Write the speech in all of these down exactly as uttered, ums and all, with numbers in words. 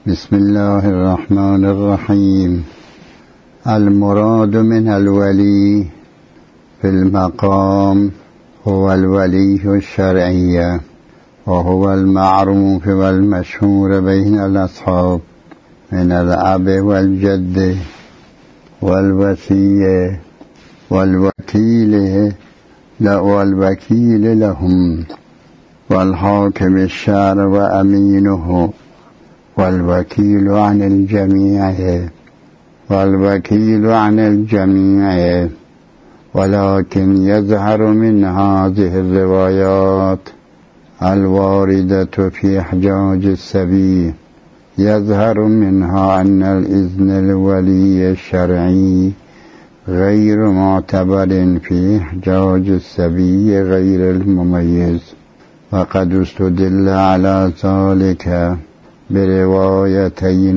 بسم الله الرحمن الرحيم. المراد من الولي في المقام هو الولي الشرعي، وهو المعروف والمشهور بين الأصحاب من الأب والجد والوصي والوكيل والوكيل لهم والحاكم الشرع وأمينه والوكيل عن الجميع والوكيل عن الجميع ولكن يظهر من هذه الروايات الواردة في إحجاج السبي يظهر منها أن الإذن الولي الشرعي غير معتبر في إحجاج السبي غير المميز، وقد استدل على ذلك بروايتين،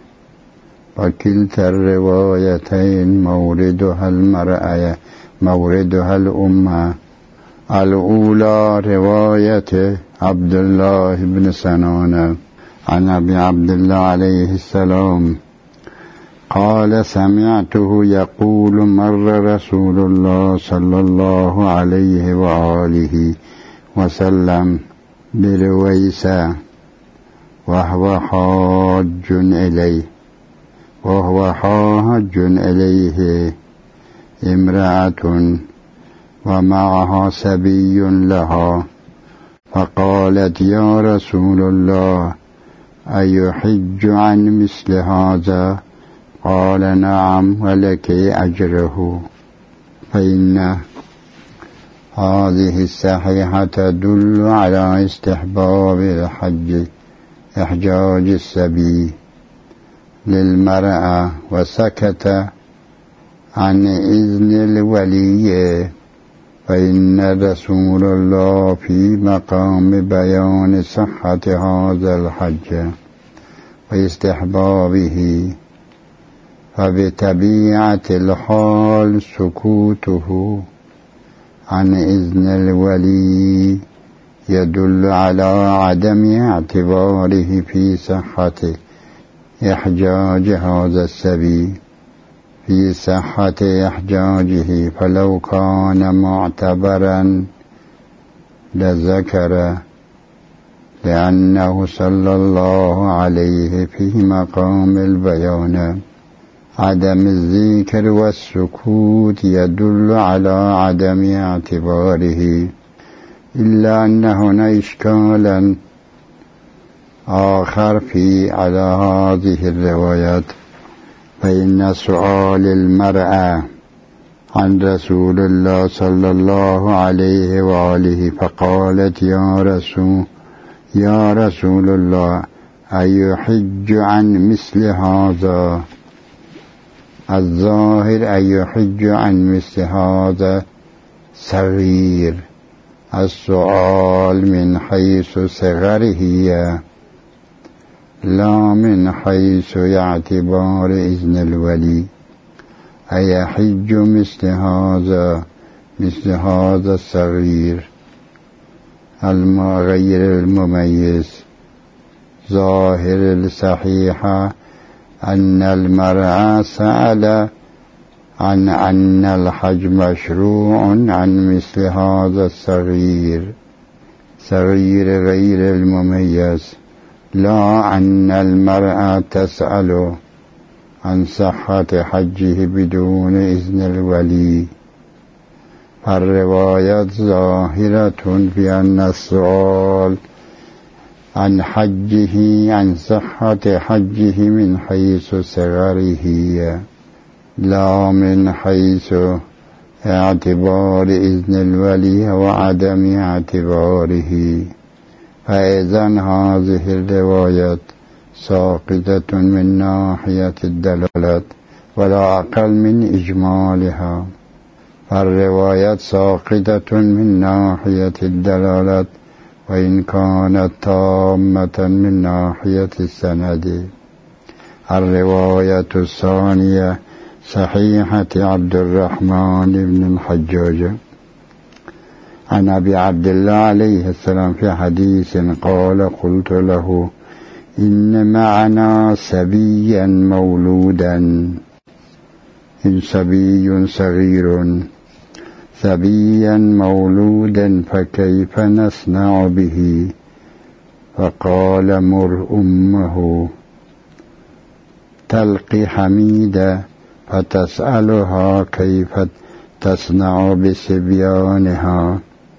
وكلتا الروايتين موردها المرأة موردها الأمة. الأولى رواية عبد الله بن سنان عن أبي عبد الله عليه السلام قال: سمعته يقول: مر رسول الله صلى الله عليه وآله وسلم برويسة وهو حاج إليه وهو حاج إليه امرأة ومعها سبي لها، فقالت: يا رسول الله، أيحج عن مثل هذا؟ قال: نعم، ولك أجره. فإن هذه الصحيحة تدل على استحباب الحج إحجاج السبي للمرأة، وسكت عن إذن الولي، فإن رسول الله في مقام بيان صحة هذا الحج واستحبابه، فبطبيعة الحال سكوته عن إذن الولي يدل على عدم اعتباره في صحة إحجاج هذا السبي في صحة إحجاجه، فلو كان معتبرا لذكر، لأنه صلى الله عليه في مقام البيان. عدم الذكر والسكوت يدل على عدم اعتباره، إلا أن هنا إشكالا آخر في على هذه الروايات، فإن سؤال المرأة عن رسول الله صلى الله عليه وآله فقالت: يا رسول يا رسول الله، أيحج عن مثل هذا؟ الظاهر أيحج عن مثل هذا صغير، السؤال من حيث صغره لا من حيث اعتبار إذن الولي. أيحج مثل هذا مثل هذا الصغير غير المميز؟ ظاهر الصحيحة أن المرأة سأل عن أن الحج مشروع عن مثل هذا الصغير صغير غير المميز، لا أن المرأة تسأل عن صحة حجه بدون إذن الولي. الروايات ظاهرة في أن السؤال عن حجه عن صحة حجه من حيث صغره لا من حيث اعتبار إذن الولي وعدم اعتباره. فإذن هذه الروايات ساقطة من ناحية الدلالات ولا أقل من إجمالها. فالروايات ساقطة من ناحية الدلالات وإن كانت تامة من ناحية السند. الرواية الثانية صحيحة عبد الرحمن بن الحجاج عن أبي عبد الله عليه السلام في حديث قال: قلت له: إن معنا سبيا مولودا، إن سبي صغير سبيا مولودا فكيف نصنع به؟ فقال مر أمه تلقي حميدة فتسألها كيف تصنع بصبيانها،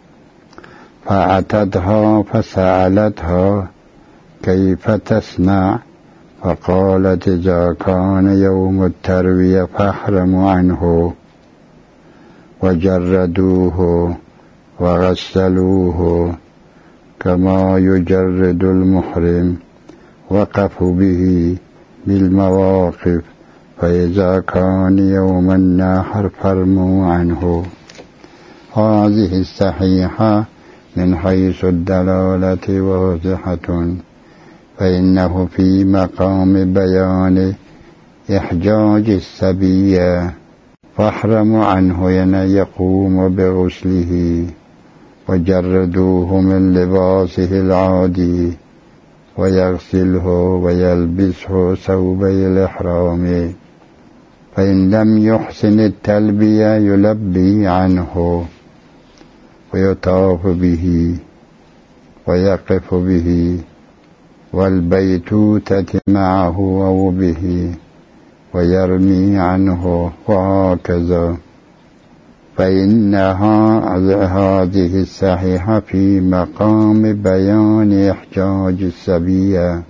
فأتتها فسألتها كيف تصنع، فقالت إذا كان يوم التروية فاحرموا عنه، وجردوه وغسلوه كما يجرد المحرم، وقفوا به بالمواقف، فإذا كان يوم النحر فارموا عنه. هذه الصحيحة من حيث الدلالة واضحة، فإنه في مقام بيان إحجاج السبية، فاحرموا عنه ين يقوم بغسله، وجردوه من لباسه العادي، ويغسله ويلبسه ثوبي الإحرام، فإن لم يحسن التلبية يلبي عنه، ويطاف به ويقف به، والبيتوتة معه أو به، ويرمي عنه، وهكذا. فإنها هذه الصحيحة في مقام بيان إحجاج السبية،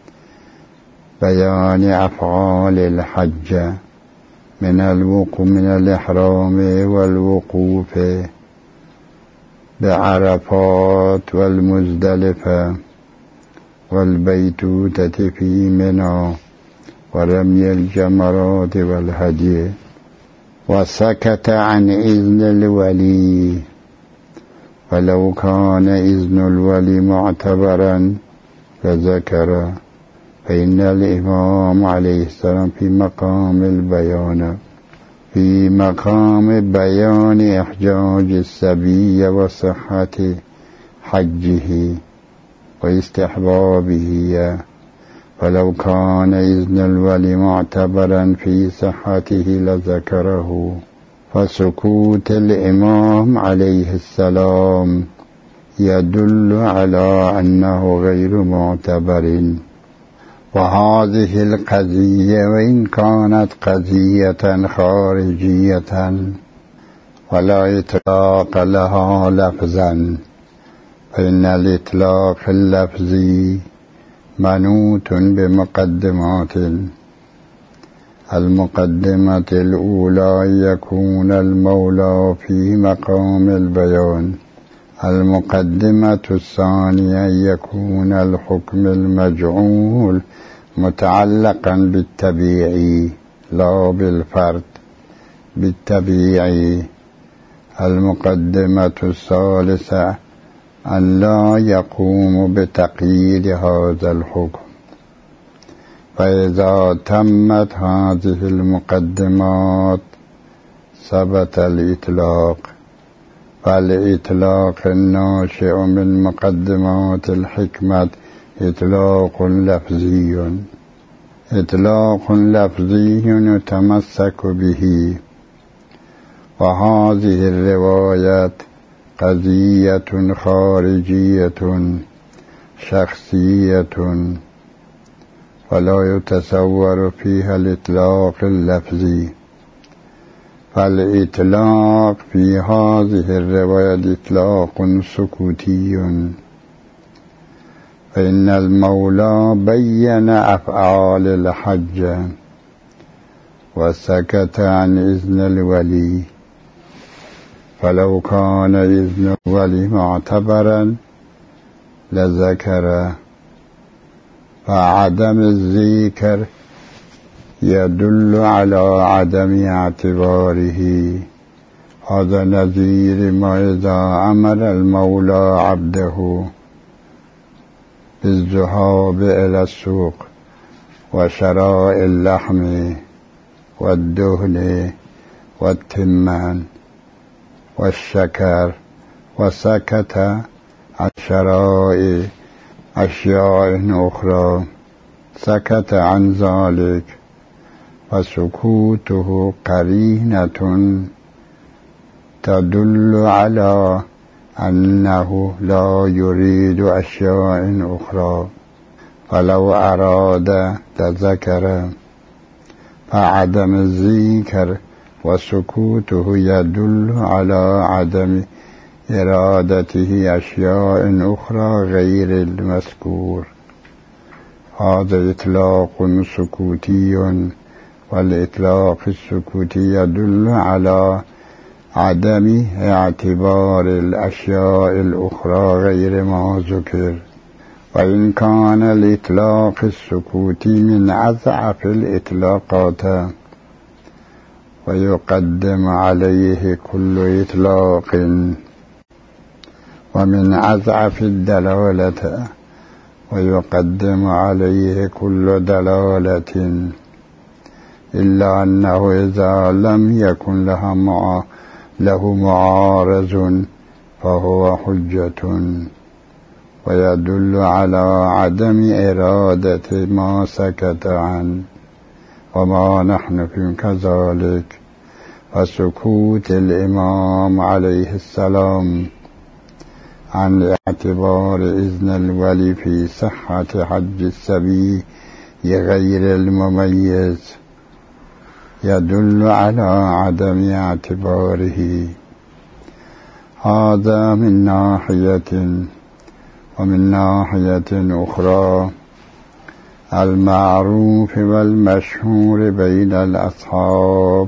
بيان أفعال الحج من الوقوف من الإحرام والوقوف بعرفات والمزدلفة، والبيتوتة في منى، ورمي الجمرات والهدي. وسكت عن إذن الولي، ولو كان إذن الولي معتبرا فذكر، فإن الإمام عليه السلام في مقام البيان في مقام بيان إحجاج السبي وصحة حجه واستحبابه، فلو كان إذن الولي معتبرا في صحته لذكره، فسكوت الإمام عليه السلام يدل على أنه غير معتبر. وهذه القضية وإن كانت قضية خارجية ولا إطلاق لها لفظا، فإن الإطلاق اللفظي منوط بمقدمات. المقدمة الأولى يكون المولى في مقام البيان، المقدمة الثانية يكون الحكم المجعول متعلقا بالتبيعي لا بالفرد، بالتبيعي. المقدمة الثالثة أن لا يقوم بتقييد هذا الحكم. فإذا تمت هذه المقدمات ثبت الإطلاق، فالإطلاق الناشئ من مقدمات الحكمة إطلاق لفظي، إطلاق لفظي يتمسك به. وهذه الروايات قضية خارجية شخصية، ولا يتصور فيها الإطلاق اللفظي. فالإطلاق في هذه الرواية إطلاق سكوتي، فإن المولى بين أفعال الحج وسكت عن إذن الولي. فلو كان إذن الولي معتبرا لذكر، فعدم الذكر يدل على عدم اعتباره. هذا نظير ما إذا أمر المولى عبده بالذهاب إلى السوق وشراء اللحم والدهن والتمان والشكر، وسكت عن شراء أشياء أخرى سكت عن ذلك، فسكوته قرينة تدل على أنه لا يريد أشياء أخرى، فلو أراد لذكر. فعدم الذكر وسكوته يدل على عدم إرادته أشياء أخرى غير المذكور. هذا إطلاق سكوتي، والإطلاق السكوتي يدل على عدم اعتبار الأشياء الأخرى غير ما ذكر. وإن كان الإطلاق السكوتي من أضعف الإطلاقات، ويقدم عليه كل إطلاق، ومن أضعف الدلالة، ويقدم عليه كل دلالة، إلا أنه إذا لم يكن لها مع له معارض فهو حجة، ويدل على عدم إرادة ما سكت عنه، وما نحن في كذلك. فسكوت الإمام عليه السلام عن اعتبار إذن الولي في صحة حج السبي غير المميز يدل على عدم اعتباره. هذا من ناحية. ومن ناحية أخرى المعروف والمشهور بين الأصحاب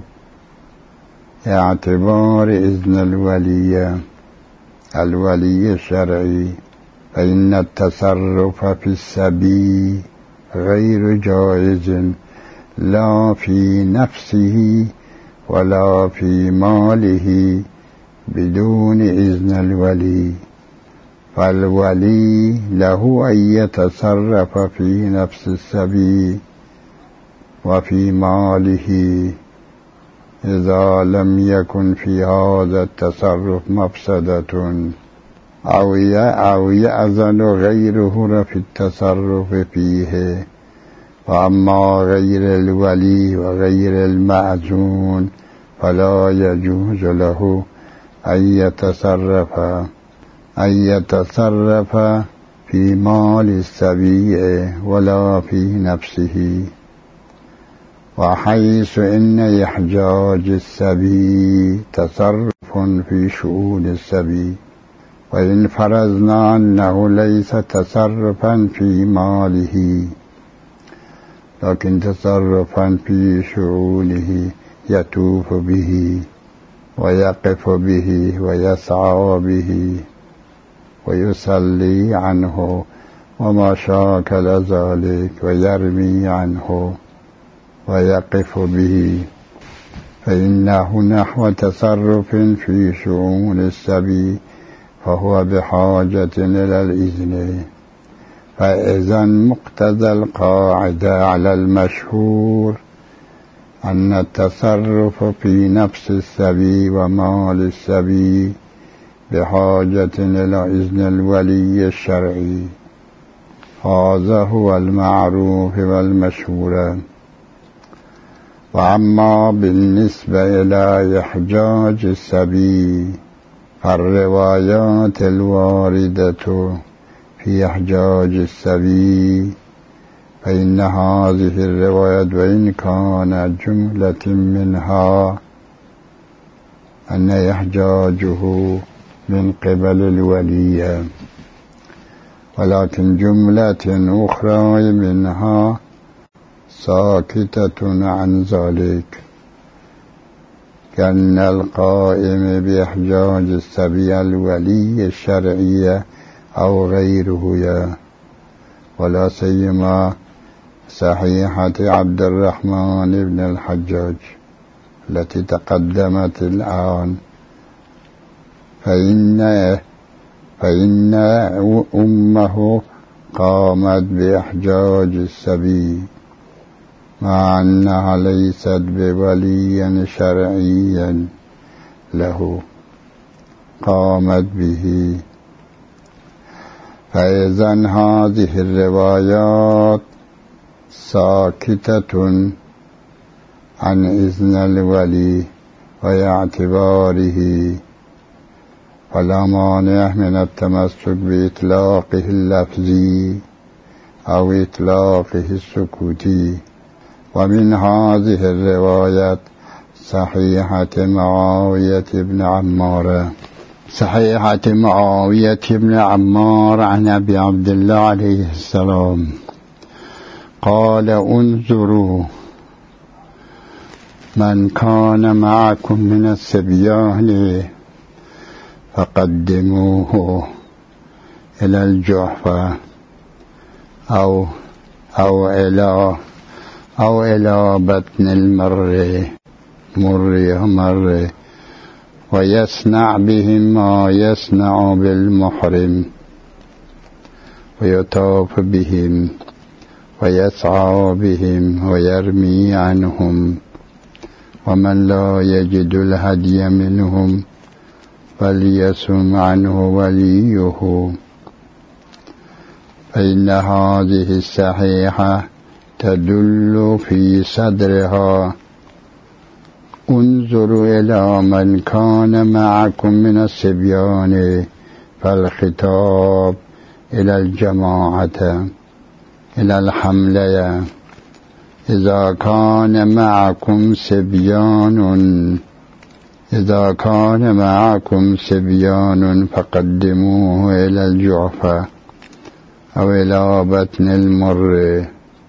اعتبار إذن الولي الولي الشرعي، فإن التصرف في السبي غير جائز، لا في نفسه ولا في ماله بدون إذن الولي. فالولي له أن يتصرف في نفس السبي وفي ماله إذا لم يكن في هذا التصرف مفسدة، أو يأذن غيره في التصرف فيه. وأما غير الولي وغير المأذون فلا يجوز له أن يتصرف أن يتصرف في مال السبي ولا في نفسه. وحيث إن إحجاج السبي تصرف في شؤون السبي، وإن فرضنا أنه ليس تصرفا في ماله لكن تصرفا في شؤونه، يطوف به ويقف به ويسعى به ويصلي عنه وما شاكل ذلك، ويرمي عنه ويقف به، فإنه نحو تصرف في شؤون السبي، فهو بحاجة إلى الإذن. فإذا مقتضى القاعدة على المشهور أن التصرف في نفس السبي ومال السبي بحاجة إلى إذن الولي الشرعي. هذا هو المعروف والمشهور. وأما بالنسبة إلى إحجاج السبي فالروايات الواردة في إحجاج السبي، فإن هذه الروايات وإن كان جملة منها أن إحجاجه من قبل الولي، ولكن جملة أخرى منها ساكتة عن ذلك، كأن القائم بإحجاج السبي الولي الشرعي أو غيره، ولا سيما صحيحة عبد الرحمن بن الحجاج التي تقدمت الآن، فإن فإن أمه قامت بإحجاج السبي مع أنها ليست بولي شرعيا له، قامت به. فإذن هذه الروايات ساكتة عن إذن الولي واعتباره، فلا مانع من التمسك بإطلاقه اللفظي أو إطلاقه السكوتي. ومن هذه الرواية صحيحة معاوية بن عمار صحيحة معاوية بن عمار عن أبي عبد الله عليه السلام قال: انظروا من كان معكم من الصبيان فقدموه إلى الجحفة أو أو إلى أو إلى بطن المر مر مر ويصنع بهم ما يصنع بالمحرم، ويطاف بهم ويسعى بهم ويرمي عنهم. ومن لا يجد الهدي منهم فليصم عنه وليه. فإن هذه الصحيحة تدل في صدرها: انظروا إلى من كان معكم من الصبيان، فالخطاب إلى الجماعة، إلى الحملة. إذا كان معكم صبيان إذا كان معكم صبيان فقدموه إلى الجحفة أو إلى بطن المر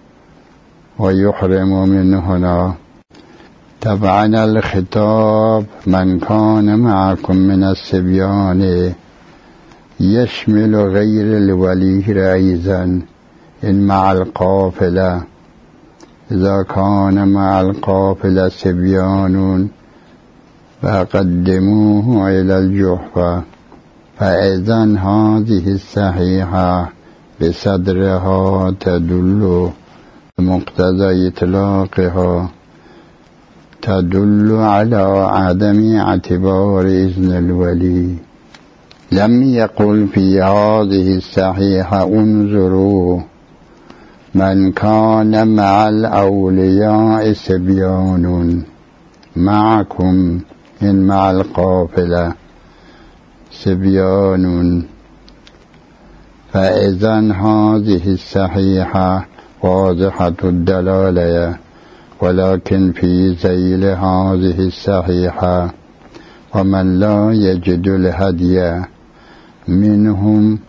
ويحرم من هنا. طبعا الخطاب من كان معكم من الصبيان يشمل غير الولي أيضا إن مع القافلة. إذا كان مع القافلة صبيان فقدموه إلى الجحفة. فإذا هذه الصحيحة بصدرها تدل بمقتضى إطلاقها تدل على عدم اعتبار إذن الولي. لم يقل في هذه الصحيحة: انظروا من كان مع الأولياء صبيان معكم، إن مع القافلة صبيان. فإذا هذه الصحيحة واضحة الدلالة، ولكن في ذيل هذه الصحيحة: ومن لا يجد الهدي منهم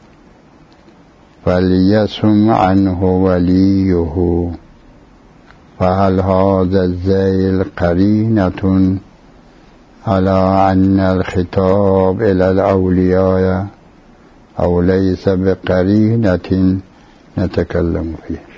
فليصم عنه وليه. فهل هذا الذيل قرينة على أن الخطاب إلى الأولياء أو ليس بقرينة؟ نتكلم فيه.